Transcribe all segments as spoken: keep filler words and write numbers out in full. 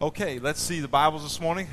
Okay, let's see the Bibles this morning.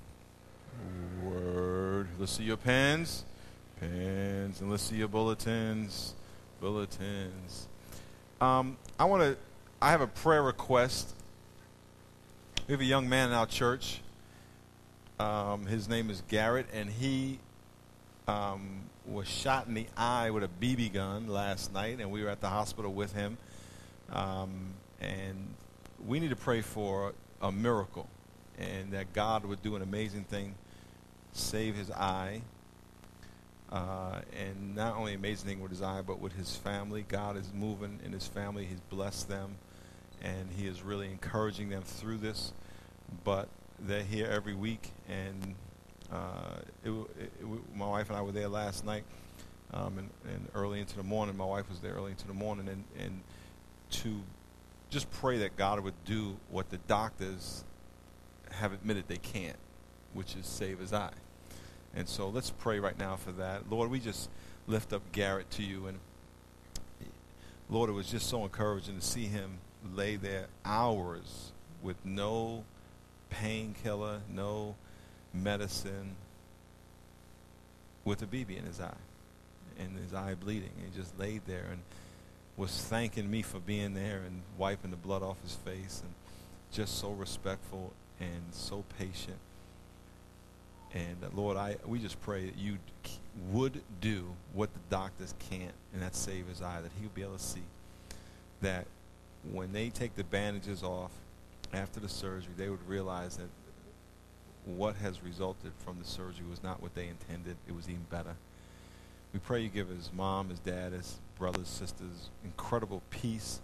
Word. Let's see your pens. Pens. And let's see your bulletins. Bulletins. Um, I want to, I have a prayer request. We have a young man in our church. Um, his name is Garrett, and he um, was shot in the eye with a B B gun last night, and we were at the hospital with him. Um, and we need to pray for a miracle, and that God would do an amazing thing, save his eye, uh, and not only amazing thing with his eye, but with his family. God is moving in his family. He's blessed them, and he is really encouraging them through this. But they're here every week, and uh, it, it, it, my wife and I were there last night, um, and, and early into the morning. My wife was there early into the morning, and, and to just pray that God would do what the doctors have admitted they can't, which is save his eye. And so let's pray right now for that. Lord, we just lift up Garrett to you. And Lord, it was just so encouraging to see him lay there hours with no painkiller, no medicine, with a B B in his eye, and his eye bleeding. And he just laid there and was thanking me for being there and wiping the blood off his face, and just so respectful and so patient. And uh, Lord, I we just pray that you would do what the doctors can't, and that's save his eye, that he would be able to see that when they take the bandages off after the surgery, they would realize that what has resulted from the surgery was not what they intended. It was even better. We pray you give his mom, his dad, his brothers, sisters, incredible peace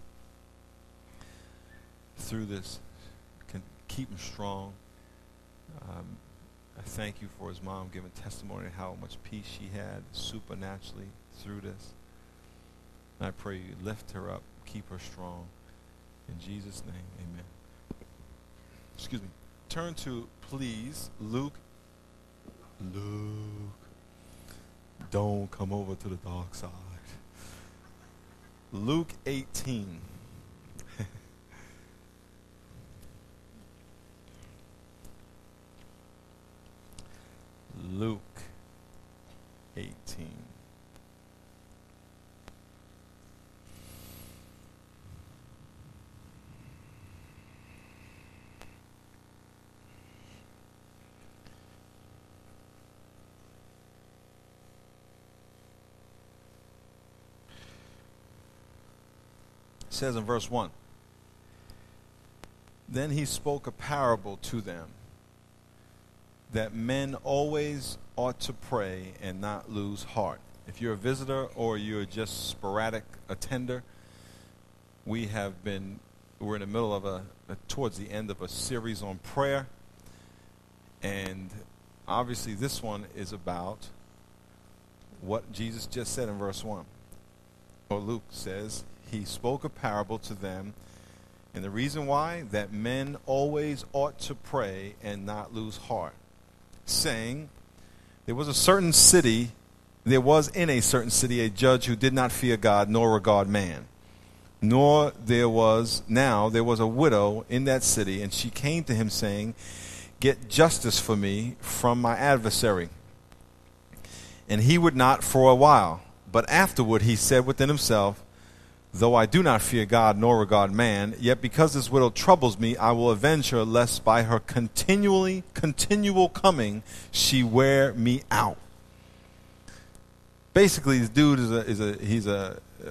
through this. Can keep him strong. Um, I thank you for his mom giving testimony of how much peace she had supernaturally through this. And I pray you lift her up, keep her strong. In Jesus' name, amen. Excuse me. Turn to, please, Luke. Luke. Don't come over to the dark side. Luke eighteen. Luke eighteen. It says in verse one, then he spoke a parable to them, that men always ought to pray and not lose heart. If you're a visitor or you're just sporadic attender, we have been, we're in the middle of a, a, towards the end of a series on prayer. And obviously this one is about what Jesus just said in verse one. Or Luke says, he spoke a parable to them, and the reason why, that men always ought to pray and not lose heart, saying, there was a certain city, there was in a certain city a judge who did not fear God nor regard man. Nor there was, now there was a widow in that city, and she came to him saying, get justice for me from my adversary. And he would not for a while. But afterward he said within himself, though I do not fear God nor regard man, yet because this widow troubles me, I will avenge her, lest by her continually, continual coming, she wear me out. Basically, this dude is a, is a he's a uh,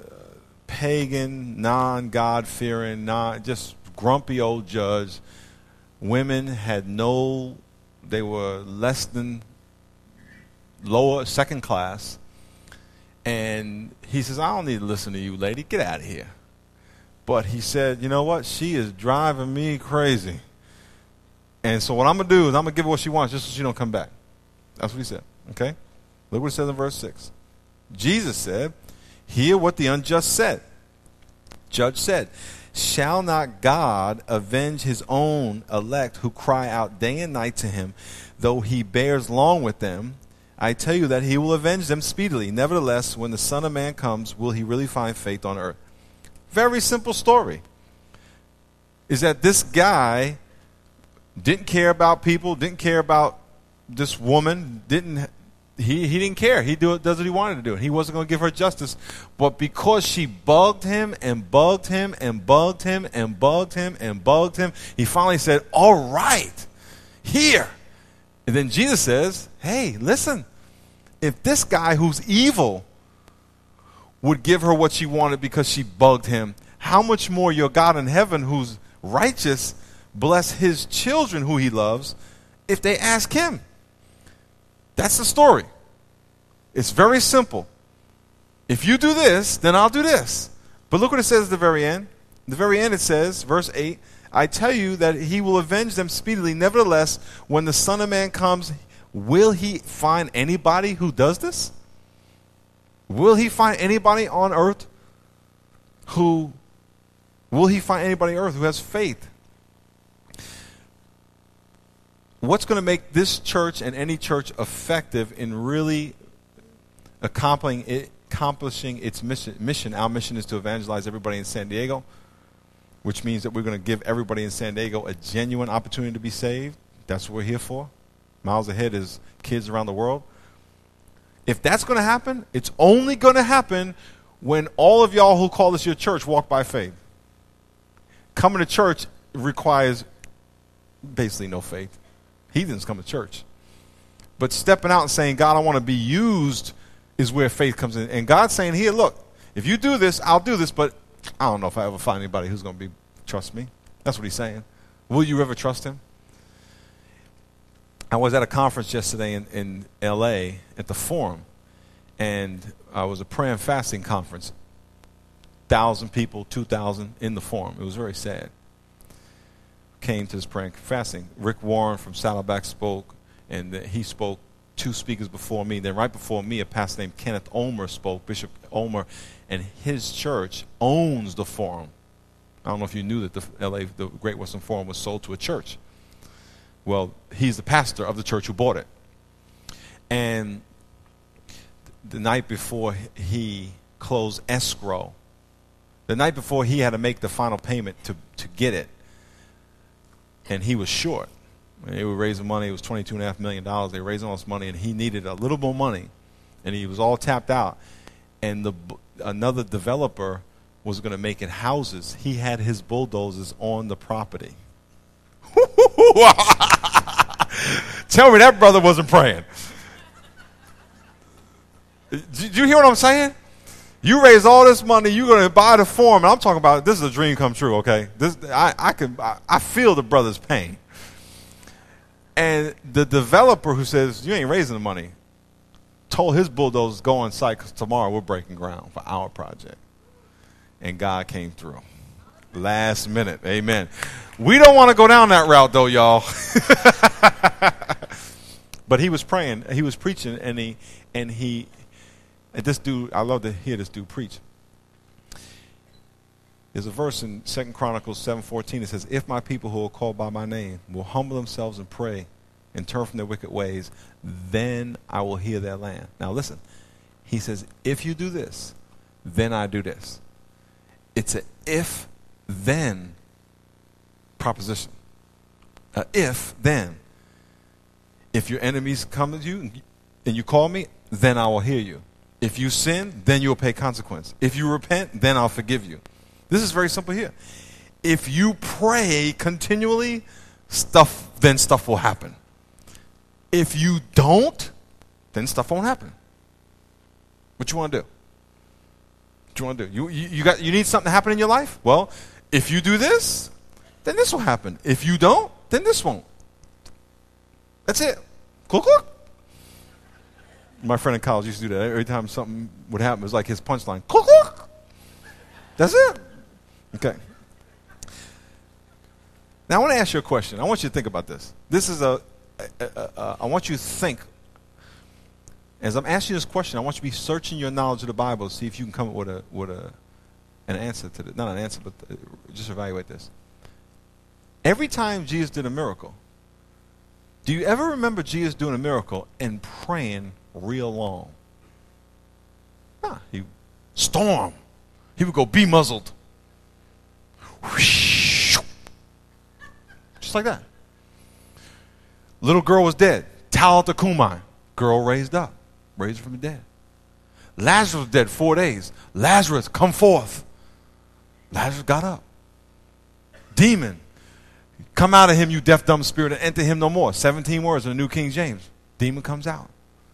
pagan, non-God-fearing, non, just grumpy old judge. Women had no, they were less than lower, second class. And he says, I don't need to listen to you, lady. Get out of here. But he said, you know what? She is driving me crazy. And so what I'm going to do is I'm going to give her what she wants just so she don't come back. That's what he said. Okay? Look what it says in verse six. Jesus said, hear what the unjust said. Judge said, shall not God avenge his own elect who cry out day and night to him, though he bears long with them? I tell you that he will avenge them speedily. Nevertheless, when the Son of Man comes, will he really find faith on earth? Very simple story. Is that this guy didn't care about people, didn't care about this woman, didn't he he didn't care. He do, does what he wanted to do. He wasn't going to give her justice. But because she bugged him and bugged him and bugged him and bugged him and bugged him, he finally said, all right, here. And then Jesus says, hey, listen, if this guy who's evil would give her what she wanted because she bugged him, how much more your God in heaven who's righteous bless his children who he loves if they ask him. That's the story. It's very simple. If you do this, then I'll do this. But look what it says at the very end. At the very end it says, verse eight, I tell you that he will avenge them speedily. Nevertheless, when the Son of Man comes, will he find anybody who does this? Will he find anybody on earth who, will he find anybody on earth who has faith? What's going to make this church and any church effective in really accomplishing, it, accomplishing its mission, mission? Our mission is to evangelize everybody in San Diego, which means that we're going to give everybody in San Diego a genuine opportunity to be saved. That's what we're here for. Miles ahead is kids around the world. If that's going to happen, it's only going to happen when all of y'all who call this your church walk by faith. Coming to church requires basically no faith. Heathens come to church. But stepping out and saying, God, I want to be used, is where faith comes in. And God's saying, here, look, if you do this, I'll do this, but I don't know if I ever find anybody who's going to be trust me. That's what he's saying. Will you ever trust him? I was at a conference yesterday in, in L A at the Forum, and I was a prayer and fasting conference. Thousand people, two thousand in the Forum. It was very sad. Came to this prayer and fasting. Rick Warren from Saddleback spoke, and he spoke two speakers before me. Then right before me, a pastor named Kenneth Omer spoke, Bishop Omer, and his church owns the Forum. I don't know if you knew that the L A, the Great Western Forum, was sold to a church. Well, he's the pastor of the church who bought it. And the night before he closed escrow, the night before he had to make the final payment to, to get it, and he was short. They were raising money. It was twenty-two point five million dollars. They were raising all this money, and he needed a little more money, and he was all tapped out. And the another developer was going to make it houses. He had his bulldozers on the property. Tell me that brother wasn't praying. Did you hear what I'm saying? You raise all this money, you're going to buy the Forum, and I'm talking about this is a dream come true, okay? This I I can I, I feel the brother's pain. And the developer who says, you ain't raising the money, told his bulldozers, go on site because tomorrow we're breaking ground for our project. And God came through. Last minute, amen. We don't want to go down that route though, y'all. But he was praying, he was preaching, and he, and he, and this dude, I love to hear this dude preach. There's a verse in Second Chronicles seven fourteen that says, if my people who are called by my name will humble themselves and pray and turn from their wicked ways, then I will hear their land. Now listen, he says, if you do this, then I do this. It's a if, then proposition. A if, then. If your enemies come to you and you call me, then I will hear you. If you sin, then you will pay consequence. If you repent, then I'll forgive you. This is very simple here. If you pray continually, stuff then stuff will happen. If you don't, then stuff won't happen. What you want to do? What you want to do? You, you, you got you need something to happen in your life? Well, if you do this, then this will happen. If you don't, then this won't. That's it. Click, click. My friend in college used to do that. Every time something would happen, it was like his punchline. Click, click. That's it. Okay. Now I want to ask you a question. I want you to think about this. This is a, a, a, a I want you to think. As I'm asking you this question, I want you to be searching your knowledge of the Bible to see if you can come up with a with a an answer to this. Not an answer, but just evaluate this. Every time Jesus did a miracle, do you ever remember Jesus doing a miracle and praying real long? Nah, he storm. He would go, be muzzled. Just like that. Little girl was dead. Talitha Kumai. Girl raised up. Raised from the dead. Lazarus was dead four days. Lazarus, come forth. Lazarus got up. Demon, come out of him, you deaf, dumb spirit, and enter him no more. seventeen words in the New King James. Demon comes out.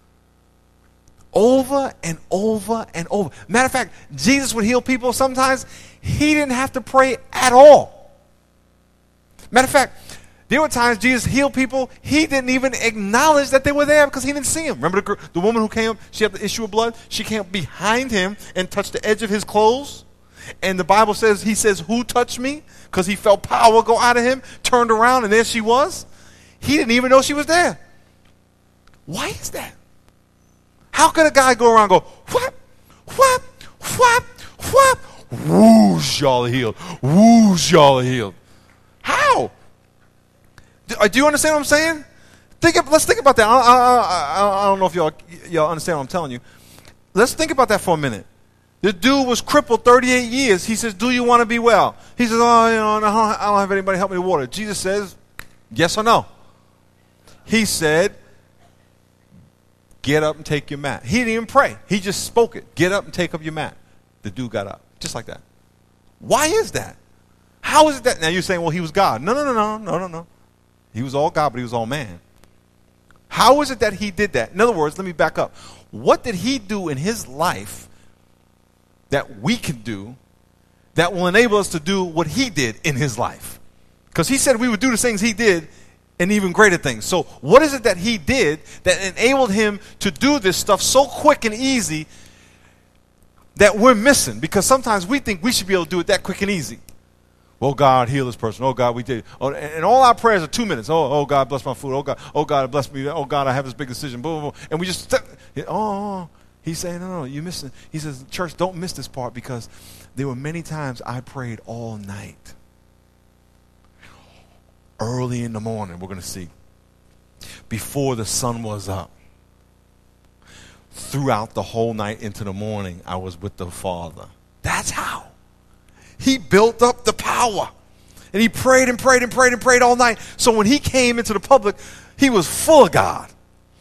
Over and over and over. Matter of fact, Jesus would heal people sometimes. He didn't have to pray at all. Matter of fact, there were times Jesus healed people. He didn't even acknowledge that they were there because he didn't see them. Remember the, girl, the woman who came, she had the issue of blood? She came up behind him and touched the edge of his clothes. And the Bible says, he says, who touched me? Because he felt power go out of him, turned around, and there she was. He didn't even know she was there. Why is that? How could a guy go around and go, whap, whap, whap, whap, whoosh, y'all are healed, whoosh, y'all are healed? How? Do, do you understand what I'm saying? Think of, let's think about that. I, I, I, I don't know if y'all, y'all understand what I'm telling you. Let's think about that for a minute. The dude was crippled thirty-eight years. He says, do you want to be well? He says, oh, you know, I don't have anybody help me with water. Jesus says, yes or no? He said, get up and take your mat. He didn't even pray. He just spoke it. Get up and take up your mat. The dude got up, just like that. Why is that? How is it that? Now you're saying, well, he was God. No, no, no, no, no, no, no. He was all God, but he was all man. How is it that he did that? In other words, let me back up. What did he do in his life that we can do that will enable us to do what he did in his life? Because he said we would do the things he did and even greater things. So what is it that he did that enabled him to do this stuff so quick and easy that we're missing? Because sometimes we think we should be able to do it that quick and easy. Oh, God, heal this person. Oh, God, we did. Oh, and all our prayers are two minutes. Oh, oh, God, bless my food. Oh, God, oh, God, bless me. Oh, God, I have this big decision. Boom, boom, boom. And we just, oh, he's saying, no, no, you missing. He says, church, don't miss this part because there were many times I prayed all night. Early in the morning, we're going to see. Before the sun was up. Throughout the whole night into the morning, I was with the Father. That's how. He built up the power. And he prayed and prayed and prayed and prayed all night. So when he came into the public, he was full of God.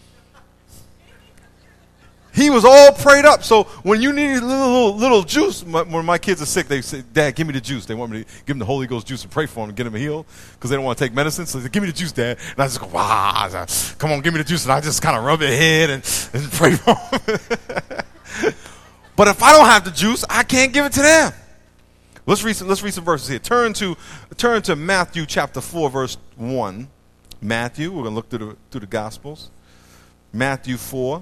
He was all prayed up. So when you need a little, little, little juice, my, when my kids are sick, they say, Dad, give me the juice. They want me to give them the Holy Ghost juice and pray for them and get them healed because they don't want to take medicine. So they say, give me the juice, Dad. And I just go, wow, come on, give me the juice. And I just kind of rub their head and, and pray for them. But if I don't have the juice, I can't give it to them. Let's read some, let's read some verses here. Turn to, turn to Matthew chapter four, verse one. Matthew, we're going to look through the, through the Gospels. Matthew four.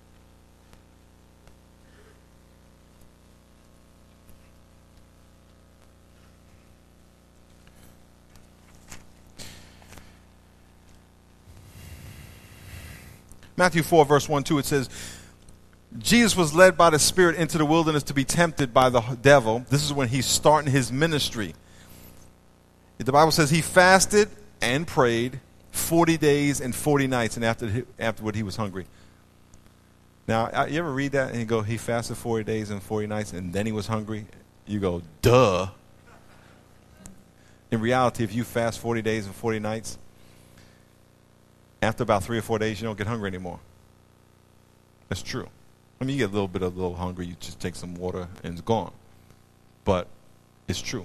Matthew four, verse one, two, it says, Jesus was led by the Spirit into the wilderness to be tempted by the devil. This is when he's starting his ministry. The Bible says he fasted and prayed forty days and forty nights, and after afterward he was hungry. Now, you ever read that and you go, he fasted forty days and forty nights, and then he was hungry? You go, duh. In reality, if you fast forty days and forty nights, after about three or four days, you don't get hungry anymore. That's true. I mean, you get a little bit of a little hungry, you just take some water and it's gone. But it's true.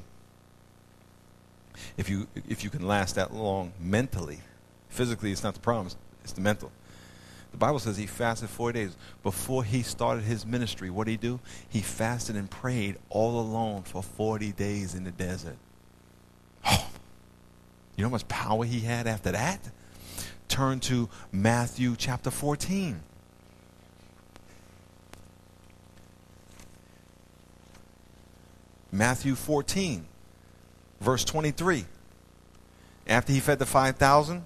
If you if you can last that long mentally, physically it's not the problem, it's the mental. The Bible says he fasted forty days. Before he started his ministry, what did he do? He fasted and prayed all alone for forty days in the desert. Oh, you know how much power he had after that? Turn to Matthew chapter fourteen. Matthew fourteen, verse twenty-three. After he fed the five thousand,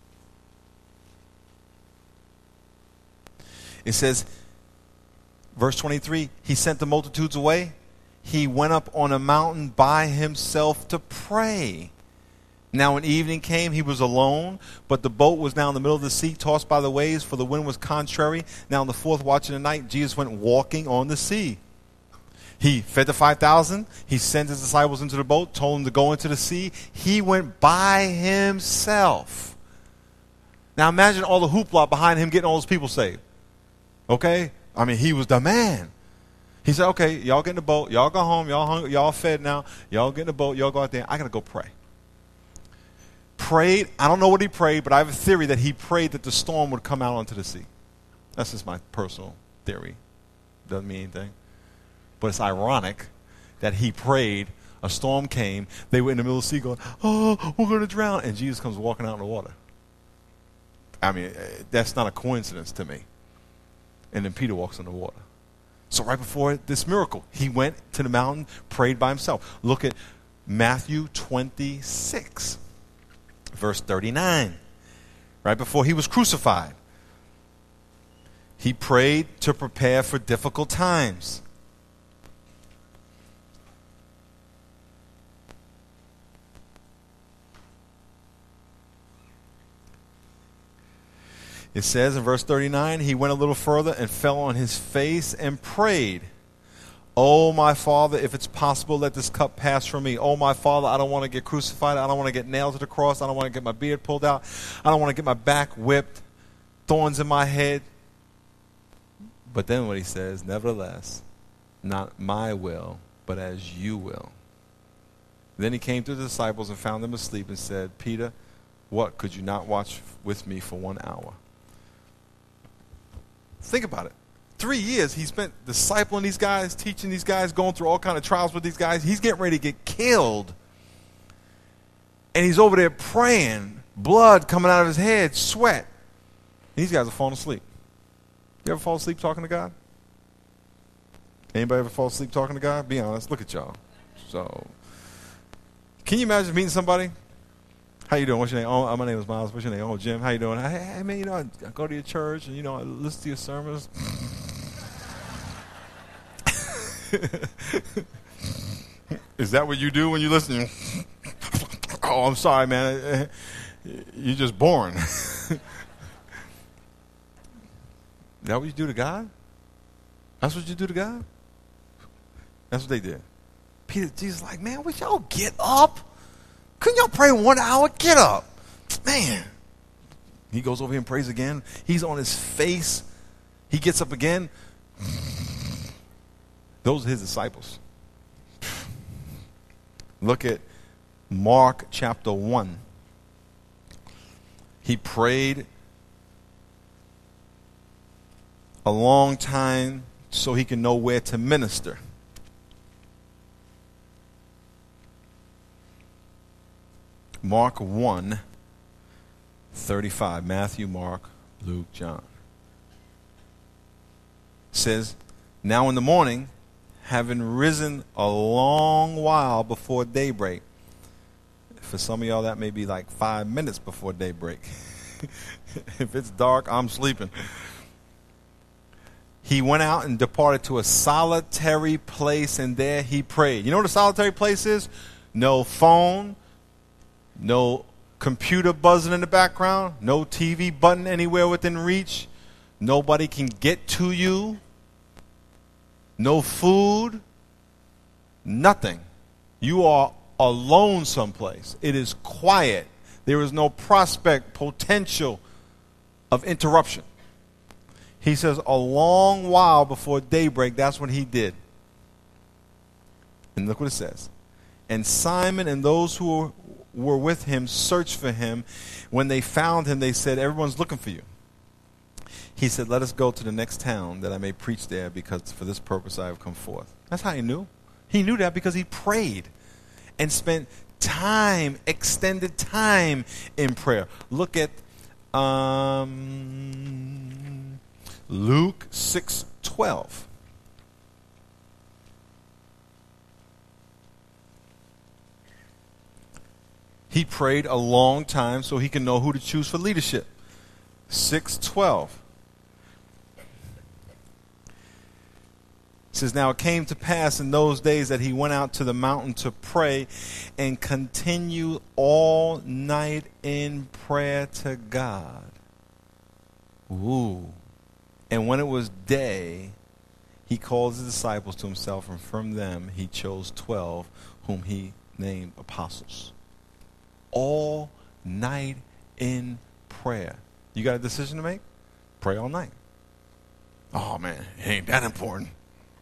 it says, verse twenty-three, he sent the multitudes away. He went up on a mountain by himself to pray. Now when evening came, he was alone, but the boat was now in the middle of the sea, tossed by the waves, for the wind was contrary. Now in the fourth watch of the night, Jesus went walking on the sea. He fed the five thousand. He sent his disciples into the boat, told them to go into the sea. He went by himself. Now imagine all the hoopla behind him getting all those people saved. Okay? I mean, he was the man. He said, okay, y'all get in the boat. Y'all go home. Y'all hungry, y'all fed now. Y'all get in the boat. Y'all go out there. I got to go pray. Prayed. I don't know what he prayed, but I have a theory that he prayed that the storm would come out onto the sea. That's just my personal theory. Doesn't mean anything. But it's ironic that he prayed, a storm came, they were in the middle of the sea going, oh, we're going to drown. And Jesus comes walking out in the water. I mean, that's not a coincidence to me. And then Peter walks in the water. So right before this miracle, he went to the mountain, prayed by himself. Look at Matthew twenty-six, verse thirty-nine. Right before he was crucified. He prayed to prepare for difficult times. It says in verse thirty-nine, he went a little further and fell on his face and prayed, oh, my Father, if it's possible, let this cup pass from me. Oh, my Father, I don't want to get crucified. I don't want to get nailed to the cross. I don't want to get my beard pulled out. I don't want to get my back whipped, thorns in my head. But then what he says, nevertheless, not my will, but as you will. Then he came to the disciples and found them asleep and said, Peter, what, could you not watch with me for one hour? Think about it. Three years he spent discipling these guys, teaching these guys, going through all kind of trials with these guys. He's getting ready to get killed. And he's over there praying, blood coming out of his head, sweat. And these guys are falling asleep. You ever fall asleep talking to God? Anybody ever fall asleep talking to God? Be honest. Look at y'all. So, can you imagine meeting somebody? How you doing? What's your name? Oh, my name is Miles. What's your name? Oh, Jim. How you doing? Hey, hey man, you know, I, I go to your church and, you know, I listen to your sermons. Is that what you do when you listen? Oh, I'm sorry, man. You're just boring. Is that what you do to God? That's what you do to God? That's what they did. Peter, Jesus like, man, would y'all get up? Couldn't y'all pray one hour? Get up. Man. He goes over here and prays again. He's on his face. He gets up again. Those are his disciples. Look at Mark chapter one. He prayed a long time so he can know where to minister. Mark one, thirty-five. Matthew, Mark, Luke, John. Says, now in the morning, having risen a long while before daybreak. For some of y'all, that may be like five minutes before daybreak. If it's dark, I'm sleeping. He went out and departed to a solitary place, and there he prayed. You know what a solitary place is? No phone, no computer buzzing in the background, no T V button anywhere within reach. Nobody can get to you. No food. Nothing. You are alone someplace. It is quiet. There is no prospect, potential of interruption. He says a long while before daybreak, that's what he did. And look what it says. And Simon and those who were, were with him searched for him. When they found him, they said, everyone's looking for you. He said, let us go to the next town that I may preach there, because for this purpose I have come forth. That's how he knew. He knew that because he prayed and spent time, extended time in prayer. Look at um, Luke six twelve. He prayed a long time so he can know who to choose for leadership. six twelve. It says, now it came to pass in those days that he went out to the mountain to pray and continue all night in prayer to God. Ooh. And when it was day, he called his disciples to himself, and from them he chose twelve, whom he named apostles. All night in prayer. You got a decision to make? Pray all night. Oh, man, it ain't that important.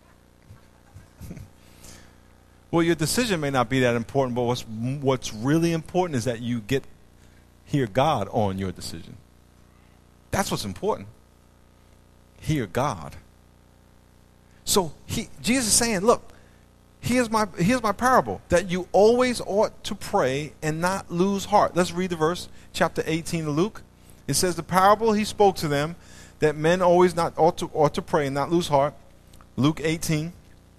Well, your decision may not be that important, but what's what's really important is that you get hear God on your decision. That's what's important. Hear God. So he, Jesus is saying, look, here's my here's my parable, that you always ought to pray and not lose heart. Let's read the verse, chapter eighteen of Luke. It says, the parable he spoke to them, that men always not ought to ought to pray and not lose heart. Luke eighteen.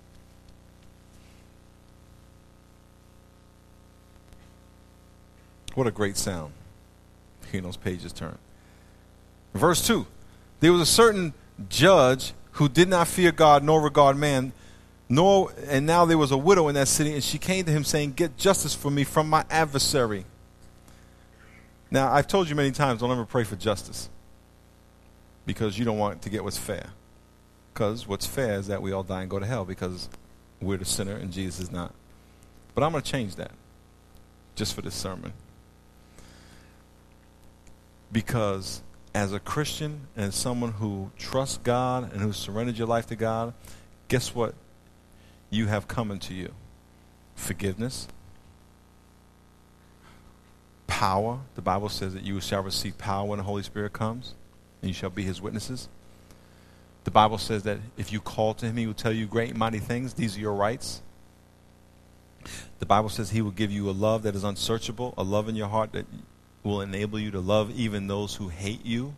What a great sound. Hearing those pages turn. Verse two. There was a certain judge who did not fear God nor regard man, nor and now there was a widow in that city, and she came to him saying, get justice for me from my adversary. Now, I've told you many times, don't ever pray for justice, because you don't want to get what's fair. Because what's fair is that we all die and go to hell, because we're the sinner and Jesus is not. But I'm going to change that just for this sermon. Because as a Christian and as someone who trusts God and who surrendered your life to God, guess what you have coming to you? Forgiveness. Power. The Bible says that you shall receive power when the Holy Spirit comes, and you shall be his witnesses. The Bible says that if you call to him, he will tell you great and mighty things. These are your rights. The Bible says he will give you a love that is unsearchable, a love in your heart that will enable you to love even those who hate you.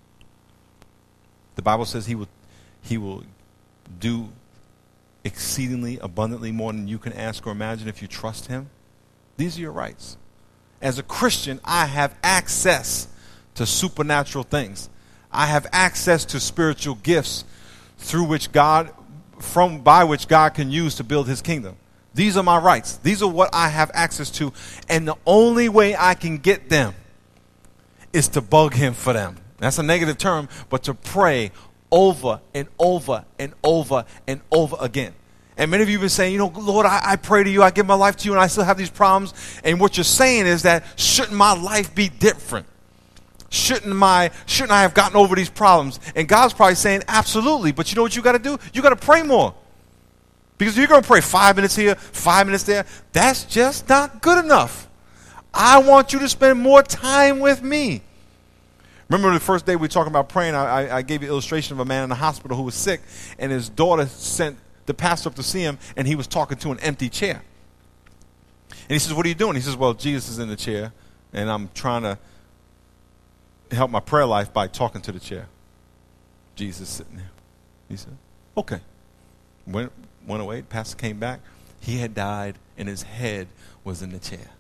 The Bible says he will he will do exceedingly abundantly more than you can ask or imagine if you trust him. These are your rights. As a Christian, I have access to supernatural things. I have access to spiritual gifts through which God, from by which God can use to build his kingdom. These are my rights. These are what I have access to. And the only way I can get them is to bug him for them. That's a negative term, but to pray over and over and over and over again. And many of you have been saying, you know, Lord, I, I pray to you, I give my life to you, and I still have these problems. And what you're saying is that, shouldn't my life be different? Shouldn't my shouldn't I have gotten over these problems? And God's probably saying, absolutely. But you know what you got to do? You got to pray more. Because you're going to pray five minutes here, five minutes there. That's just not good enough. I want you to spend more time with me. Remember the first day we were talking about praying, I, I, I gave you an illustration of a man in the hospital who was sick, and his daughter sent the pastor up to see him, and he was talking to an empty chair. And he says, what are you doing? He says, well, Jesus is in the chair, and I'm trying to help my prayer life by talking to the chair. Jesus is sitting there. He said, okay. Went, went away, the pastor came back. He had died, and his head was in the chair.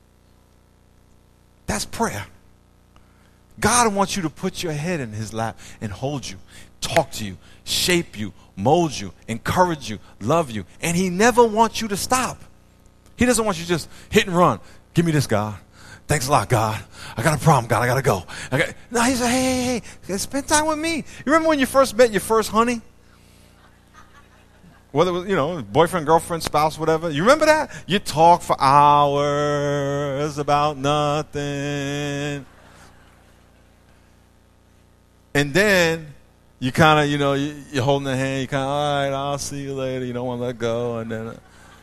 That's prayer. God wants you to put your head in his lap and hold you, talk to you, shape you, mold you, encourage you, love you. And he never wants you to stop. He doesn't want you to just hit and run. Give me this, God. Thanks a lot, God. I got a problem, God. I got to go. I got... No, he said, hey, hey, hey, spend time with me. You remember when you first met your first honey? Whether it was, you know, boyfriend, girlfriend, spouse, whatever. You remember that? You talk for hours about nothing. And then you kind of, you know, you, you're holding the hand. You kind of, all right, I'll see you later. You don't want to let go. And then, uh,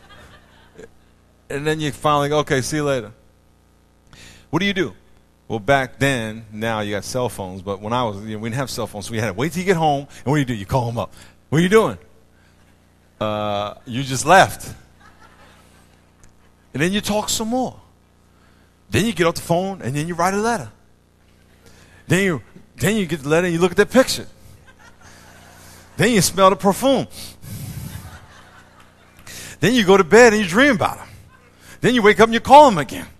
and then you finally go, okay, see you later. What do you do? Well, back then, now you got cell phones. But when I was, you know, we didn't have cell phones. So we had to wait till you get home. And what do you do? You call them up. What are you doing? Uh, you just left. And then you talk some more. Then you get off the phone and then you write a letter. Then you then you get the letter and you look at that picture. Then you smell the perfume. Then you go to bed and you dream about him. Then you wake up and you call him again.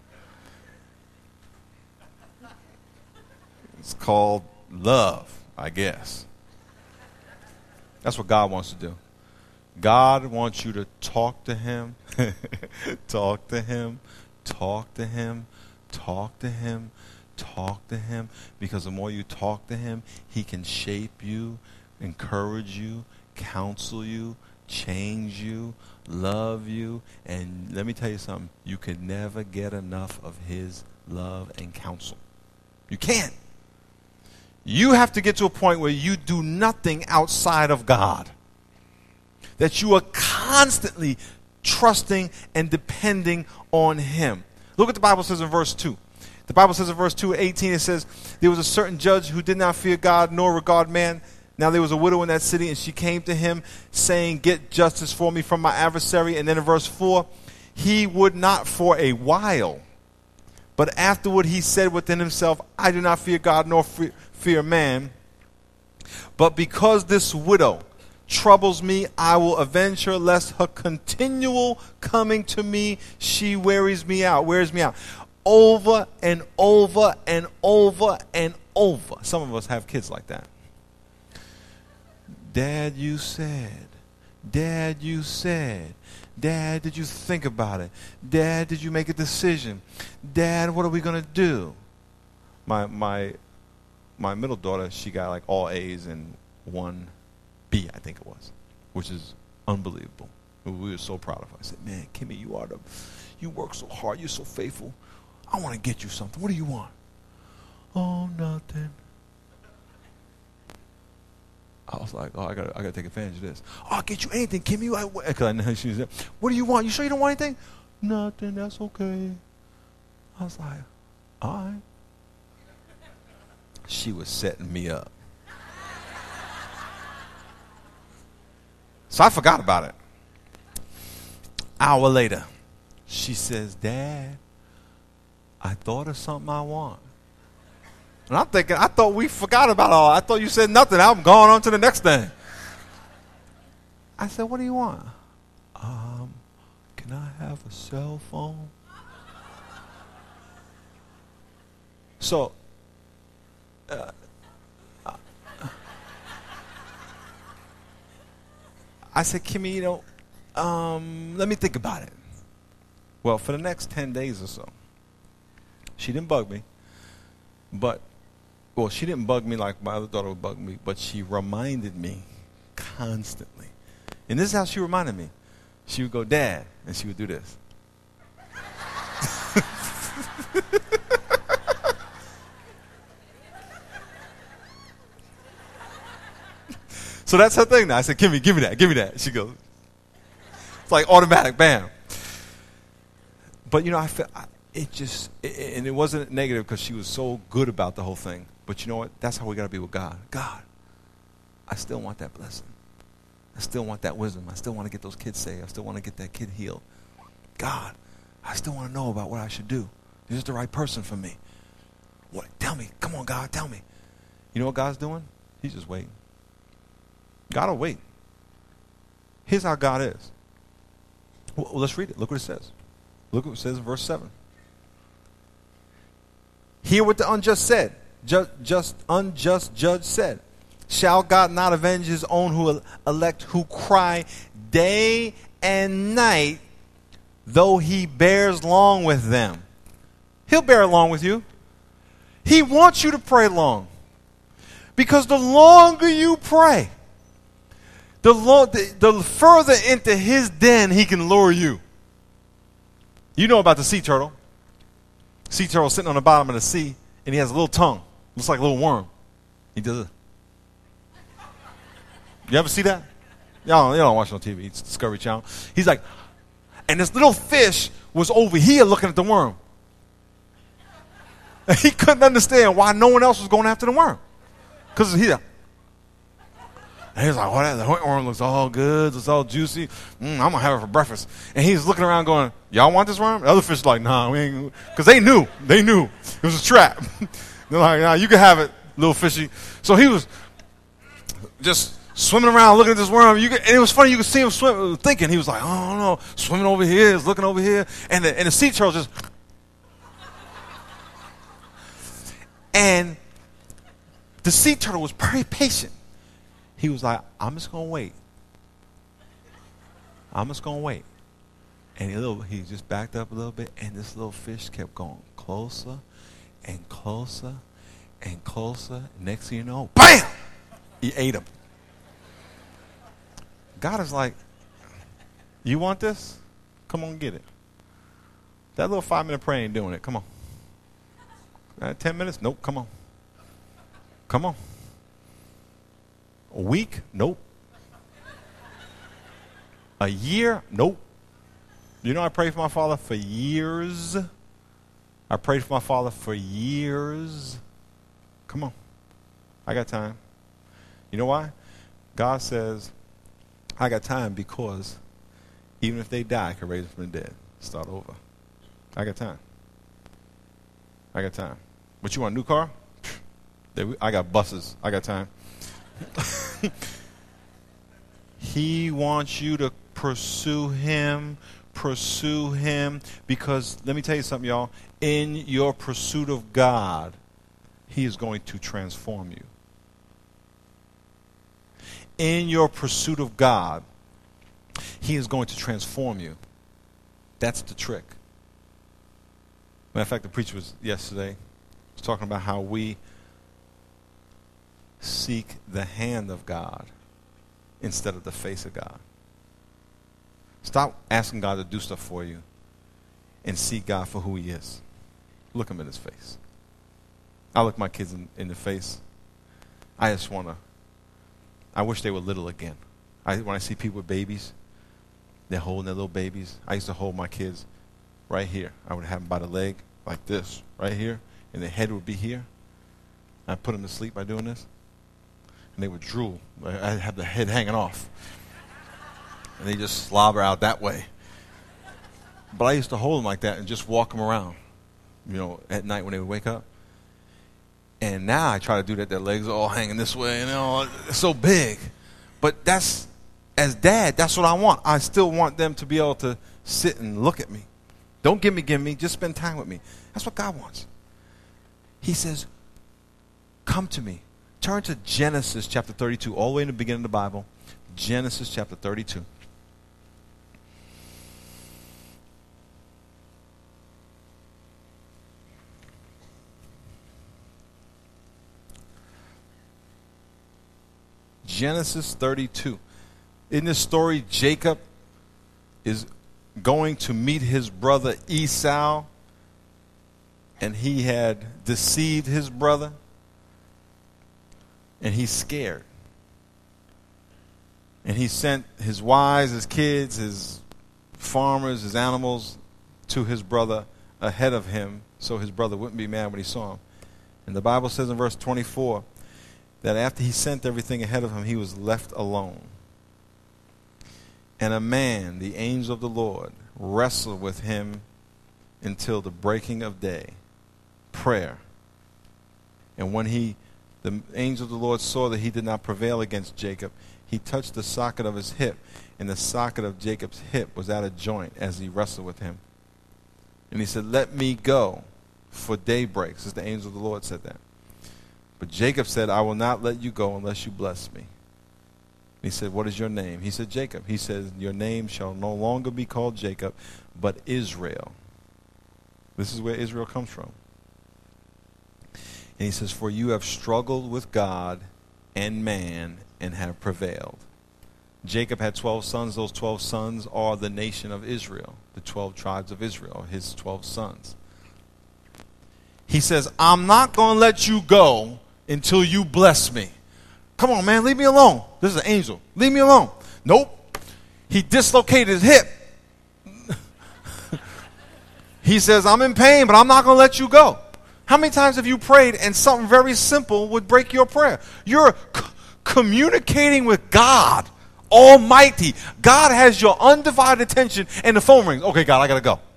It's called love, I guess. That's what God wants to do. God wants you to talk to him, talk to him, talk to him, talk to him, talk to him. Because the more you talk to him, he can shape you, encourage you, counsel you, change you, love you. And let me tell you something. You can never get enough of his love and counsel. You can't. You have to get to a point where you do nothing outside of God. That you are constantly trusting and depending on him. Look what the Bible says in verse two. The Bible says in verse two, eighteen, it says, there was a certain judge who did not fear God nor regard man. Now there was a widow in that city, and she came to him, saying, get justice for me from my adversary. And then in verse four, he would not for a while. But afterward he said within himself, I do not fear God nor fear, fear man. But because this widow troubles me, I will avenge her, lest her continual coming to me, she wearies me out, wears me out. Over and over and over and over. Some of us have kids like that. Dad, you said. Dad, you said. Dad, did you think about it? Dad, did you make a decision? Dad, what are we going to do? My my my middle daughter, she got like all A's and one B, I think it was, which is unbelievable. We were so proud of her. I said, man, Kimmy, you are the, you work so hard. You're so faithful. I want to get you something. What do you want? Oh, nothing. I was like, oh, I got I got to take advantage of this. Oh, I'll get you anything, Kimmy. Because I know she was there. What do you want? You sure you don't want anything? Nothing. That's okay. I was like, all right. She was setting me up. So I forgot about it. Hour later, she says, Dad, I thought of something I want. And I'm thinking, I thought we forgot about all. I thought you said nothing. I'm going on to the next thing. I said, what do you want? Um, can I have a cell phone? So, uh, I said, Kimmy, you know, um, let me think about it. Well, for the next ten days or so, she didn't bug me, but, well, she didn't bug me like my other daughter would bug me, but she reminded me constantly. And this is how she reminded me. She would go, Dad, and she would do this. So that's her thing now. I said, Kimmy, give me that, give me that. She goes, it's like automatic, bam. But, you know, I felt, I, it just, it, and it wasn't negative because she was so good about the whole thing. But you know what? That's how we got to be with God. God, I still want that blessing. I still want that wisdom. I still want to get those kids saved. I still want to get that kid healed. God, I still want to know about what I should do. Is this the right person for me? What? Tell me. Come on, God, tell me. You know what God's doing? He's just waiting. God will wait. Here's how God is. Well, let's read it. Look what it says. Look what it says in verse seven. Hear what the unjust said. Just, just unjust judge said. Shall God not avenge his own who elect, who cry day and night, though he bears long with them? He'll bear along with you. He wants you to pray long. Because the longer you pray, the, lo- the, the further into his den he can lure you. You know about the sea turtle. Sea turtle sitting on the bottom of the sea, and he has a little tongue. Looks like a little worm. He does it. You ever see that? Y'all, y'all don't watch on T V. It's Discovery Channel. He's like, and this little fish was over here looking at the worm. And he couldn't understand why no one else was going after the worm. Because he's like, and he was like, oh, that the worm looks all good. It's all juicy. Mm, I'm going to have it for breakfast. And he's looking around going, y'all want this worm? The other fish like, nah, we ain't. Because they knew. They knew. It was a trap. They're like, nah, you can have it, little fishy. So he was just swimming around looking at this worm. You could, and it was funny. You could see him swim, thinking. He was like, oh, no, swimming over here. He's looking over here. And the, and the sea turtle just. And the sea turtle was very patient. He was like, I'm just going to wait. I'm just going to wait. And he, little, he just backed up a little bit, and this little fish kept going closer and closer and closer. Next thing you know, bam! He ate him. God is like, you want this? Come on, get it. That little five-minute prayer ain't doing it. Come on. Uh, ten minutes? Nope, come on. Come on. A week? Nope. A year? Nope. You know, I prayed for my father for years. I prayed for my father for years. Come on. I got time. You know why? God says, I got time because even if they die, I can raise them from the dead. Start over. I got time. I got time. But you want a new car? I got buses. I got time. He wants you to pursue him, pursue him, because let me tell you something, y'all. In your pursuit of God, he is going to transform you. In your pursuit of God, he is going to transform you. That's the trick. Matter of fact, the preacher was yesterday was talking about how we seek the hand of God instead of the face of God. Stop asking God to do stuff for you and see God for who he is. Look him in his face. I look my kids in, in the face. I just want to, I wish they were little again. I, when I see people with babies, they're holding their little babies. I used to hold my kids right here. I would have them by the leg like this, right here, and their head would be here. I'd put them to sleep by doing this, and they would drool. I'd have the head hanging off, and they just slobber out that way. But I used to hold them like that and just walk them around, you know, at night when they would wake up. And now I try to do that. Their legs are all hanging this way, and they're so big. But that's, as dad, that's what I want. I still want them to be able to sit and look at me. Don't give me, give me. Just spend time with me. That's what God wants. He says, come to me. Turn to Genesis chapter thirty-two, all the way in the beginning of the Bible. Genesis chapter thirty-two. Genesis thirty-two. In this story, Jacob is going to meet his brother Esau, and he had deceived his brother, and he's scared. And he sent his wives, his kids, his farmers, his animals to his brother ahead of him so his brother wouldn't be mad when he saw him. And the Bible says in verse twenty-four that after he sent everything ahead of him, he was left alone. And a man, the angel of the Lord, wrestled with him until the breaking of day. Prayer. And when he, the angel of the Lord saw that he did not prevail against Jacob, he touched the socket of his hip, and the socket of Jacob's hip was out of joint as he wrestled with him. And he said, let me go, for day breaks, as the angel of the Lord said that. But Jacob said, I will not let you go unless you bless me. He said, what is your name? He said, Jacob. He said, your name shall no longer be called Jacob, but Israel. This is where Israel comes from. And he says, for you have struggled with God and man and have prevailed. Jacob had twelve sons. Those twelve sons are the nation of Israel. The twelve tribes of Israel, his twelve sons. He says, I'm not going to let you go until you bless me. Come on, man, leave me alone. This is an angel. Leave me alone. Nope. He dislocated his hip. He says, I'm in pain, but I'm not going to let you go. How many times have you prayed and something very simple would break your prayer? You're c- communicating with God Almighty. God has your undivided attention, and the phone rings. Okay, God, I got to go.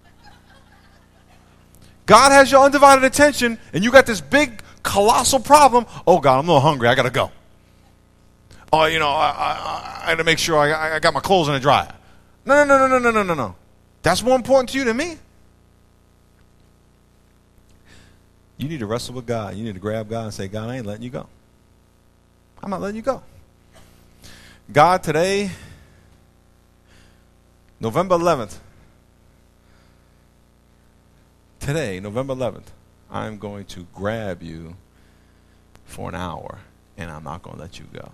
God has your undivided attention, and you got this big, colossal problem. Oh, God, I'm a little hungry. I got to go. Oh, you know, I, I, I got to make sure I, I got my clothes in the dryer. No, no, no, no, no, no, no, no. That's more important to you than me. You need to wrestle with God. You need to grab God and say, God, I ain't letting you go. I'm not letting you go. God, today, November eleventh, today, November eleventh, I'm going to grab you for an hour, and I'm not going to let you go.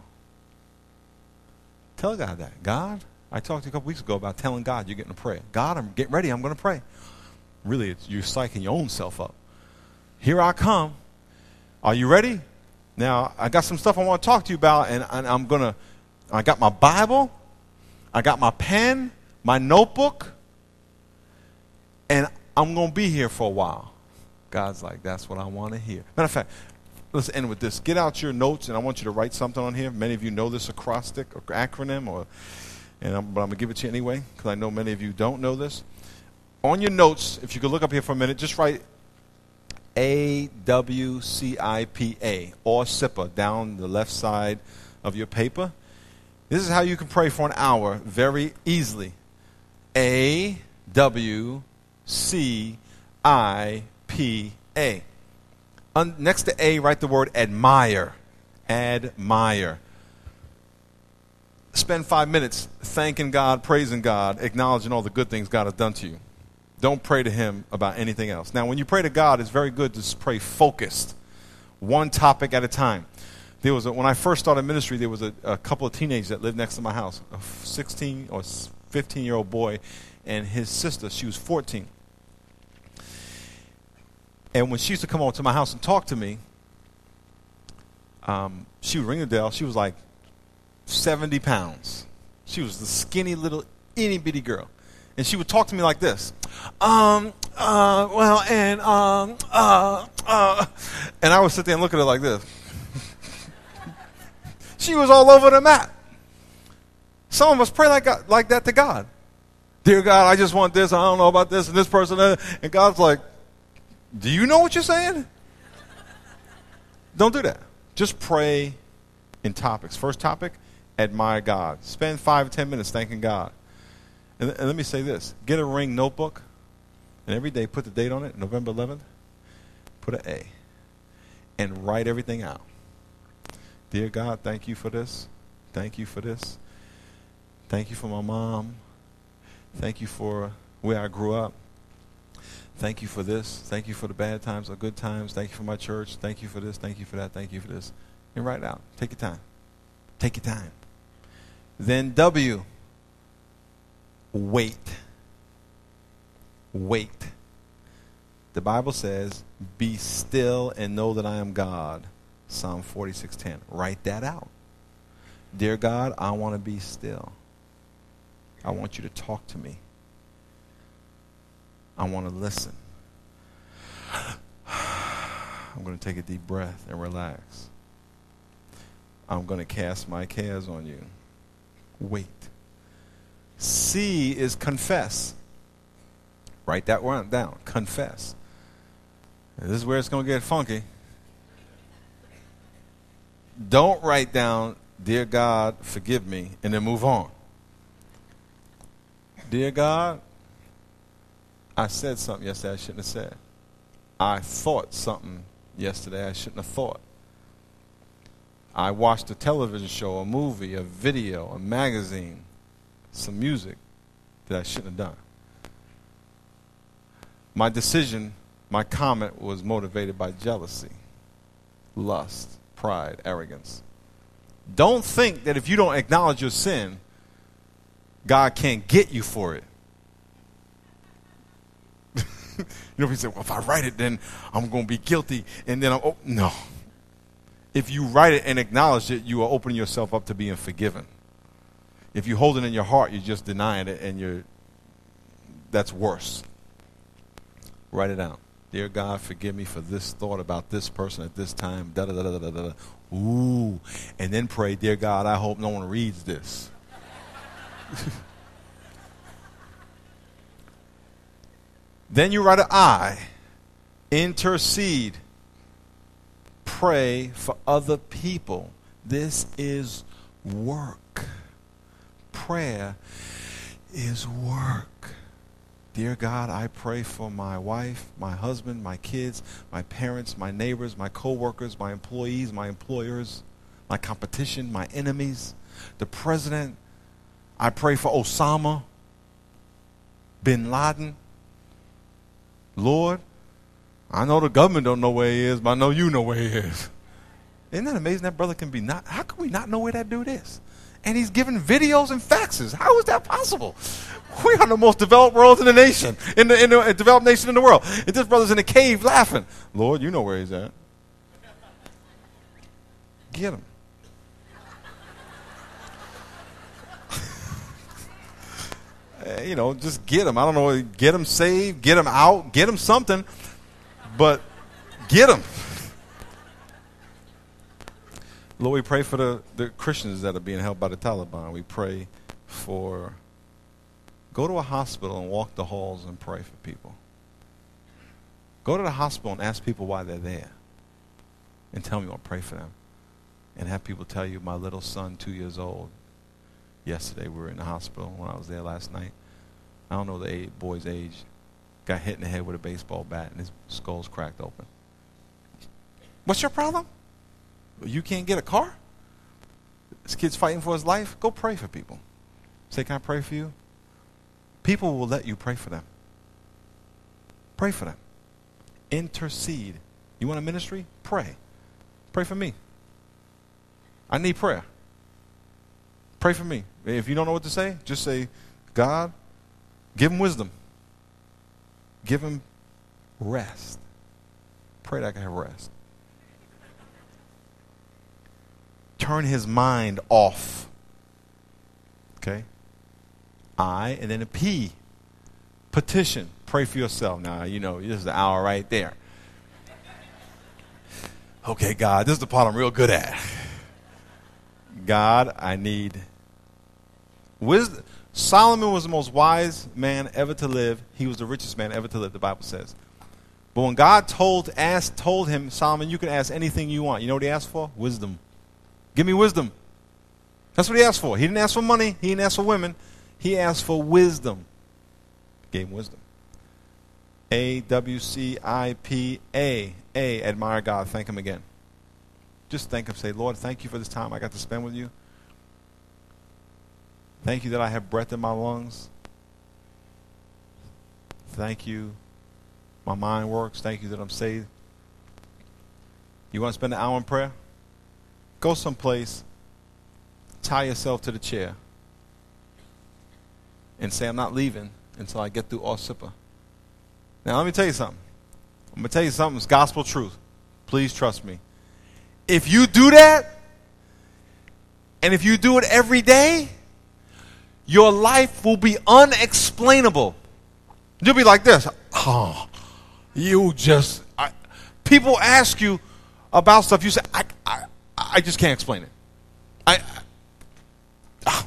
Tell God that. God, I talked to you a couple weeks ago about telling God you're getting to pray. God, I'm getting ready. I'm going to pray. Really, it's, you're psyching your own self up. Here I come. Are you ready? Now, I got some stuff I want to talk to you about, and, and I'm going to, I got my Bible, I got my pen, my notebook, and I'm going to be here for a while. God's like, that's what I want to hear. Matter of fact, let's end with this. Get out your notes, and I want you to write something on here. Many of you know this acrostic or acronym, or, and I'm, but I'm going to give it to you anyway, because I know many of you don't know this. On your notes, if you could look up here for a minute, just write A W C I P A, or SIPA, down the left side of your paper. This is how you can pray for an hour very easily. A W C I P A. Un- next to A, write the word admire. Admire. Spend five minutes thanking God, praising God, acknowledging all the good things God has done to you. Don't pray to him about anything else. Now, when you pray to God, it's very good to pray focused, one topic at a time. There was a, when I first started ministry, there was a, a couple of teenagers that lived next to my house, a sixteen or fifteen-year-old boy and his sister. She was fourteen. And when she used to come over to my house and talk to me, um, she would ring the bell. She was like seventy pounds. She was the skinny little itty-bitty girl. And she would talk to me like this. Um, uh, well, and, um, uh, uh. And I would sit there and look at her like this. She was all over the map. Some of us pray like, God, like that to God. Dear God, I just want this. I don't know about this and this person. And God's like, do you know what you're saying? Don't do that. Just pray in topics. First topic, admire God. Spend five or ten minutes thanking God. And, and let me say this. Get a ring notebook, and every day put the date on it, November eleventh. Put an A. And write everything out. Dear God, thank you for this. Thank you for this. Thank you for my mom. Thank you for where I grew up. Thank you for this. Thank you for the bad times or good times. Thank you for my church. Thank you for this. Thank you for that. Thank you for this. And write it out. Take your time. Take your time. Then W. Wait. Wait. The Bible says, be still and know that I am God. Psalm forty-six ten. Write that out. Dear God, I want to be still. I want you to talk to me. I want to listen. I'm going to take a deep breath and relax. I'm going to cast my cares on you. Wait. C is confess. Write that one down. Confess. And this is where it's going to get funky. Don't write down, dear God, forgive me, and then move on. Dear God, I said something yesterday I shouldn't have said. I thought something yesterday I shouldn't have thought. I watched a television show, a movie, a video, a magazine, some music that I shouldn't have done. My decision, my comment was motivated by jealousy, lust, pride, arrogance. Don't think that if you don't acknowledge your sin, God can't get you for it. You know, people say, well, if I write it, then I'm going to be guilty. And then I'm, oh, no. If you write it and acknowledge it, you are opening yourself up to being forgiven. If you hold it in your heart, you're just denying it, and you're, that's worse. Write it down. Dear God, forgive me for this thought about this person at this time. Da da da da da da. Ooh. And then pray, dear God, I hope no one reads this. Then you write an I. Intercede. Pray for other people. This is work. Prayer is work. Dear God, I pray for my wife, my husband, my kids, my parents, my neighbors, my co-workers, my employees, my employers, my competition, my enemies, the president. I pray for Osama bin Laden. Lord, I know the government don't know where he is, but I know you know where he is. Isn't that amazing? That brother can be not, how can we not know where that dude is? And he's giving videos and faxes. How is that possible? We are the most developed world in the nation, in the, in the uh, developed nation in the world. And this brother's in a cave laughing. Lord, you know where he's at. Get them. You know, just get them. I don't know, get them saved, get them out, get them something, but get them. Lord, we pray for the, the Christians that are being held by the Taliban. We pray for, go to a hospital and walk the halls and pray for people. Go to the hospital and ask people why they're there. And tell me you want to pray for them. And have people tell you, my little son, two years old, yesterday we were in the hospital when I was there last night. I don't know the age, boy's age. Got hit in the head with a baseball bat and his skull's cracked open. What's your problem? You can't get a car? This kid's fighting for his life? Go pray for people. Say, can I pray for you? People will let you pray for them. Pray for them. Intercede. You want a ministry? Pray. Pray for me. I need prayer. Pray for me. If you don't know what to say, just say, God, give him wisdom. Give him rest. Pray that I can have rest. Turn his mind off. Okay? I, and then a P. Petition. Pray for yourself. Now, you know, this is the hour right there. Okay, God, this is the part I'm real good at. God, I need wisdom. Solomon was the most wise man ever to live. He was the richest man ever to live, the Bible says. But when God told, asked, told him, Solomon, you can ask anything you want. You know what he asked for? Wisdom. Give me wisdom. That's what he asked for. He didn't ask for money. He didn't ask for women. He asked for wisdom. Gave him wisdom. A W C I P A. A, admire God. Thank him again. Just thank him. Say, Lord, thank you for this time I got to spend with you. Thank you that I have breath in my lungs. Thank you. My mind works. Thank you that I'm saved. You want to spend an hour in prayer? Go someplace. Tie yourself to the chair. And say, I'm not leaving until I get through all Sippa. Now, let me tell you something. I'm going to tell you something. It's gospel truth. Please trust me. If you do that, and if you do it every day, your life will be unexplainable. You'll be like this. Oh, you just... I, people ask you about stuff. You say, I, I, I just can't explain it. I, I ah.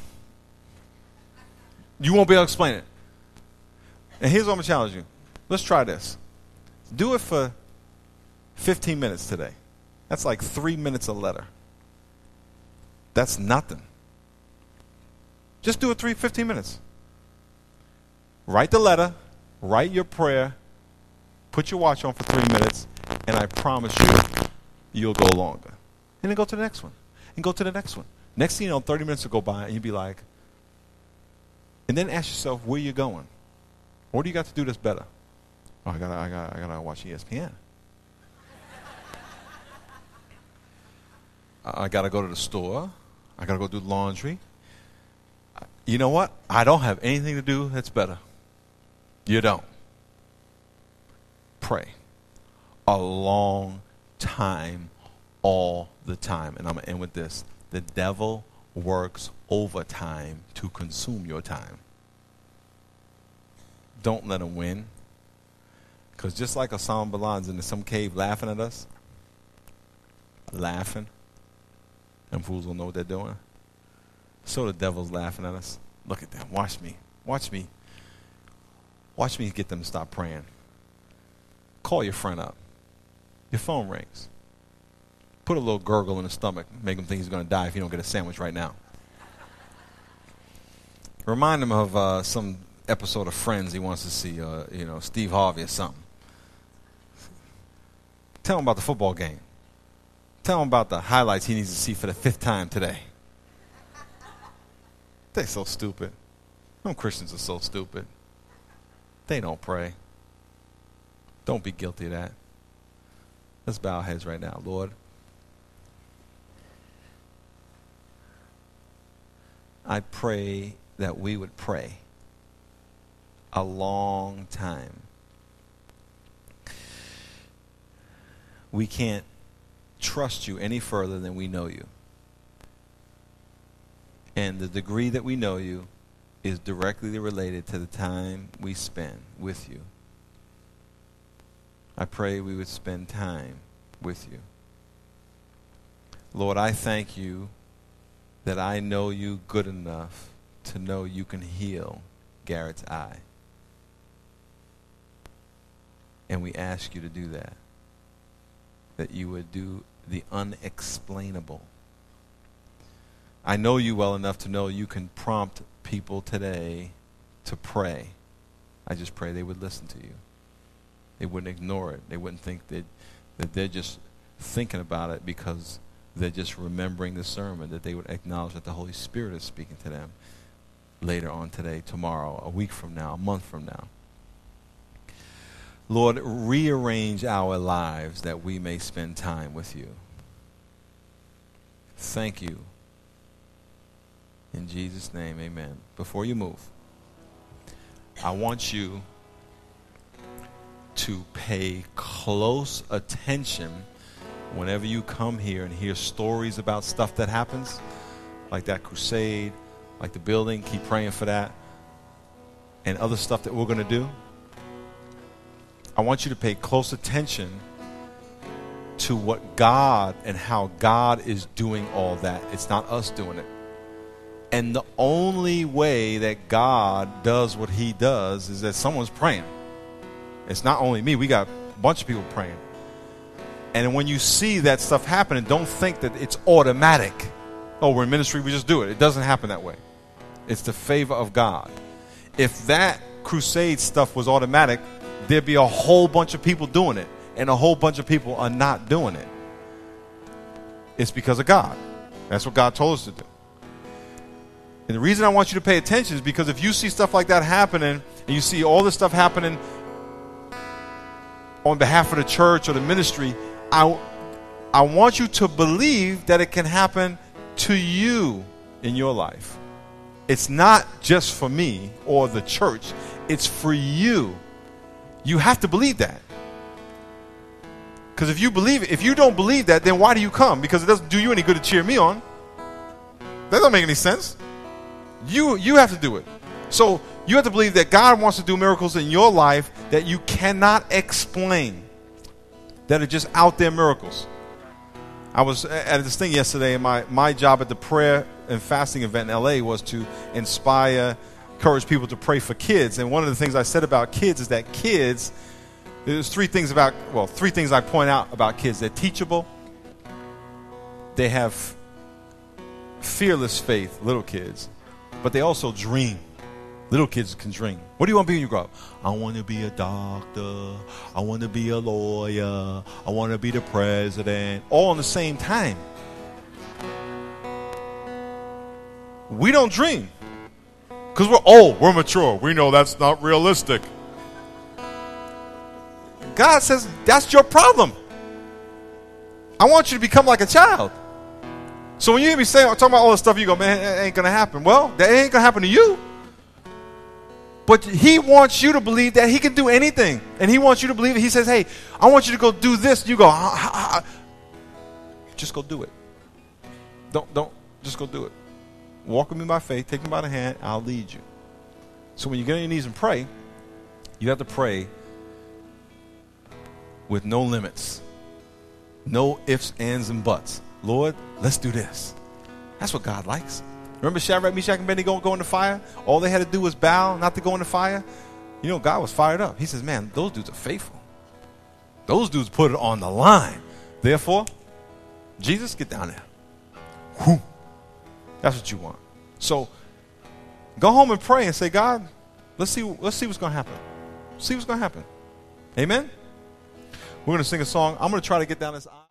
You won't be able to explain it. And here's what I'm going to challenge you. Let's try this. Do it for fifteen minutes today. That's like three minutes a letter. That's nothing. Just do it three, fifteen minutes. Write the letter, write your prayer, put your watch on for three minutes, and I promise you, you'll go longer. And then go to the next one. And go to the next one. Next thing you know, thirty minutes will go by, and you'll be like, and then ask yourself where you're going. What do you got to do that's better? Oh, I gotta, I gotta, I gotta watch E S P N. I gotta go to the store. I gotta go do laundry. You know what? I don't have anything to do that's better. You don't. Pray. A long time, all the time. And I'm gonna end with this. The devil works overtime to consume your time. Don't let him win. Because just like Osama bin Laden's in some cave laughing at us, laughing, them fools will know what they're doing. So the devil's laughing at us. Look at them. Watch me. Watch me. Watch me get them to stop praying. Call your friend up. Your phone rings. Put a little gurgle in his stomach. Make him think he's going to die if you don't get a sandwich right now. Remind him of uh, some episode of Friends he wants to see. Uh, you know, Steve Harvey or something. Tell him about the football game. Tell him about the highlights he needs to see for the fifth time today. They're so stupid. Them Christians are so stupid. They don't pray. Don't be guilty of that. Let's bow our heads right now, Lord. I pray that we would pray a long time. We can't trust you any further than we know you. And the degree that we know you is directly related to the time we spend with you. I pray we would spend time with you. Lord, I thank you that I know you good enough to know you can heal Garrett's eye. And we ask you to do that. That you would do the unexplainable. I know you well enough to know you can prompt people today to pray. I just pray they would listen to you. They wouldn't ignore it. They wouldn't think that, that they're just thinking about it because they're just remembering the sermon, that they would acknowledge that the Holy Spirit is speaking to them later on today, tomorrow, a week from now, a month from now. Lord, rearrange our lives that we may spend time with you. Thank you. In Jesus' name, amen. Before you move, I want you to pay close attention whenever you come here and hear stories about stuff that happens, like that crusade, like the building. Keep praying for that, and other stuff that we're going to do. I want you to pay close attention to what God and how God is doing all that. It's not us doing it. And the only way that God does what he does is that someone's praying. It's not only me. We got a bunch of people praying. And when you see that stuff happening, don't think that it's automatic. Oh, we're in ministry, we just do it. It doesn't happen that way. It's the favor of God. If that crusade stuff was automatic, there'd be a whole bunch of people doing it, and a whole bunch of people are not doing it. It's because of God. That's what God told us to do. And the reason I want you to pay attention is because if you see stuff like that happening, and you see all this stuff happening on behalf of the church or the ministry, I, I want you to believe that it can happen to you in your life. It's not just for me or the church. It's for you. You have to believe that. Because if you believe it, if you don't believe that, then why do you come? Because it doesn't do you any good to cheer me on. That doesn't make any sense. You you have to do it. So you have to believe that God wants to do miracles in your life that you cannot explain, that are just out there miracles. I was at this thing yesterday, and my, my job at the prayer and fasting event in L A was to inspire, encourage people to pray for kids. And one of the things I said about kids is that kids, there's three things about, well, three things I point out about kids. They're teachable. They have fearless faith, little kids. But they also dream. Little kids can dream. What do you want to be when you grow up? I want to be a doctor. I want to be a lawyer. I want to be the president. All at the same time. We don't dream. Because we're old. We're mature. We know that's not realistic. God says that's your problem. I want you to become like a child. So when you hear me saying, talking about all this stuff, you go, man, it ain't going to happen. Well, that ain't going to happen to you. But he wants you to believe that he can do anything. And he wants you to believe it. He says, hey, I want you to go do this. You go, ah, ah, ah. Just go do it. Don't, don't, just go do it. Walk with me by faith. Take me by the hand. I'll lead you. So when you get on your knees and pray, you have to pray with no limits. No ifs, ands, and buts. Lord, let's do this. That's what God likes. Remember Shadrach, Meshach, and Abednego go in the fire? All they had to do was bow, not to go in the fire. You know, God was fired up. He says, man, those dudes are faithful. Those dudes put it on the line. Therefore, Jesus, get down there. Whew. That's what you want. So, go home and pray and say, God, let's see, let's see what's going to happen. See what's going to happen. Amen? We're going to sing a song. I'm going to try to get down this aisle.